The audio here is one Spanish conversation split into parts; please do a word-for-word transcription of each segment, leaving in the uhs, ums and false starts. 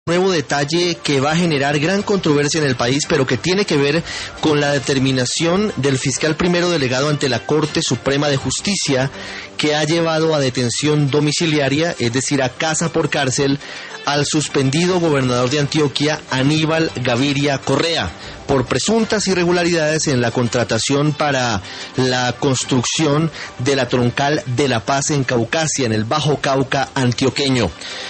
Nuevo detalle que va a generar gran controversia en el país, pero que tiene que ver con la determinación del fiscal primero delegado ante la Corte Suprema de Justicia, que ha llevado a detención domiciliaria, es decir, a casa por cárcel, al suspendido gobernador de Antioquia, Aníbal Gaviria Correa, por presuntas irregularidades en la contratación para la construcción de la Troncal de la Paz en Caucasia, en el Bajo Cauca antioqueño.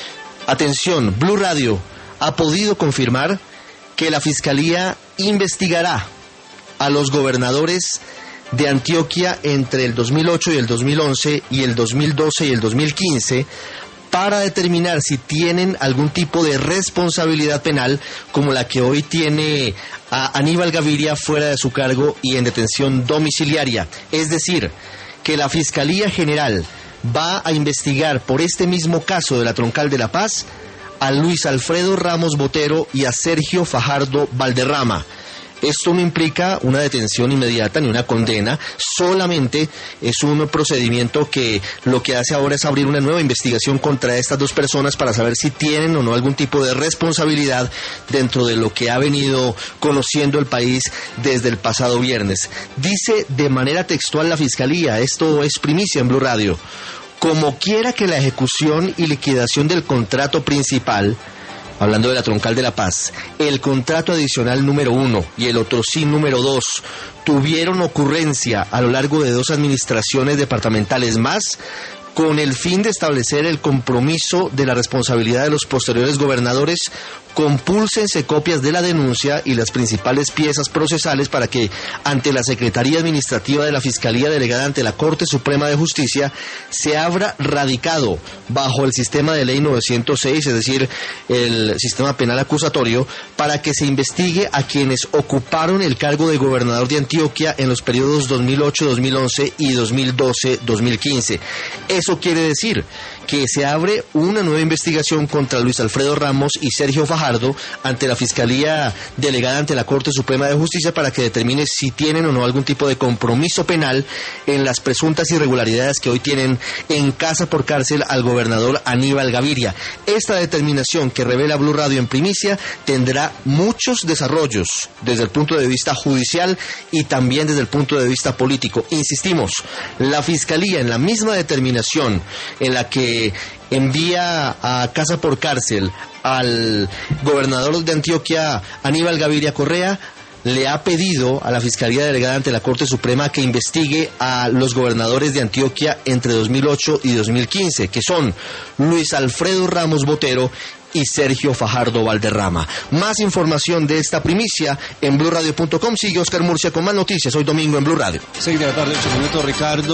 Atención, Blue Radio ha podido confirmar que la Fiscalía investigará a los gobernadores de Antioquia entre el dos mil ocho y el dos mil once y el dos mil doce y el dos mil quince para determinar si tienen algún tipo de responsabilidad penal como la que hoy tiene a Aníbal Gaviria fuera de su cargo y en detención domiciliaria. Es decir, que la Fiscalía General va a investigar por este mismo caso de la Troncal de la Paz a Luis Alfredo Ramos Botero y a Sergio Fajardo Valderrama. Esto no implica una detención inmediata ni una condena, solamente es un procedimiento que lo que hace ahora es abrir una nueva investigación contra estas dos personas para saber si tienen o no algún tipo de responsabilidad dentro de lo que ha venido conociendo el país desde el pasado viernes. Dice de manera textual la Fiscalía, esto es primicia en Blue Radio: como quiera que la ejecución y liquidación del contrato principal, hablando de la Troncal de la Paz, el contrato adicional número uno y el otro sí número dos tuvieron ocurrencia a lo largo de dos administraciones departamentales más, con el fin de establecer el compromiso de la responsabilidad de los posteriores gobernadores, compúlsense copias de la denuncia y las principales piezas procesales para que, ante la Secretaría Administrativa de la Fiscalía delegada ante la Corte Suprema de Justicia, se abra radicado bajo el sistema de ley novecientos seis, es decir, el sistema penal acusatorio, para que se investigue a quienes ocuparon el cargo de gobernador de Antioquia en los periodos dos mil ocho, dos mil once y dos mil doce, dos mil quince. Eso quiere decir que se abre una nueva investigación contra Luis Alfredo Ramos y Sergio Fajardo ante la Fiscalía delegada ante la Corte Suprema de Justicia para que determine si tienen o no algún tipo de compromiso penal en las presuntas irregularidades que hoy tienen en casa por cárcel al gobernador Aníbal Gaviria. Esta determinación que revela Blue Radio en primicia tendrá muchos desarrollos desde el punto de vista judicial y también desde el punto de vista político. Insistimos, la Fiscalía, en la misma determinación en la que envía a casa por cárcel al gobernador de Antioquia, Aníbal Gaviria Correa, le ha pedido a la Fiscalía delegada ante la Corte Suprema que investigue a los gobernadores de Antioquia entre dos mil ocho y dos mil quince, que son Luis Alfredo Ramos Botero y Sergio Fajardo Valderrama. Más información de esta primicia en blue radio punto com. Sigue Oscar Murcia con más noticias hoy domingo en Blue Radio. seis de la tarde, ocho minutos, Ricardo.